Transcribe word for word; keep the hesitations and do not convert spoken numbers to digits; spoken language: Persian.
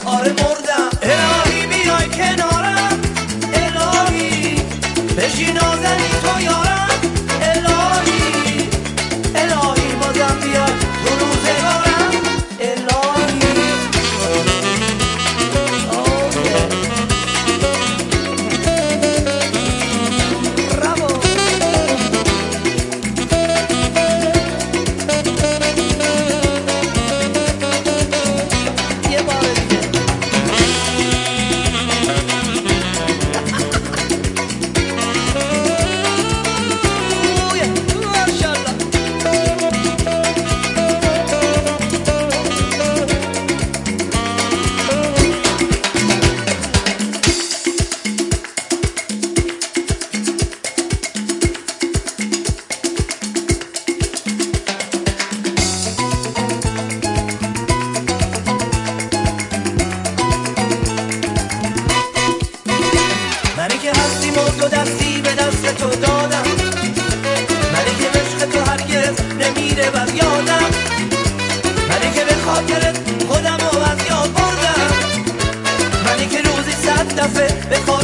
آره مردم. الهی بیای کنارم، الهی بشی نازنی تو یارم، الهی الهی بازم بیای تو روزگارم، الهی. منی که هستی مرد و دستی به دست تو دادم، منی که عشق تو هرگز نمیره و یادم، منی که به خاطرت خودم رو از یاد بردم، منی که روزی صد دفعه به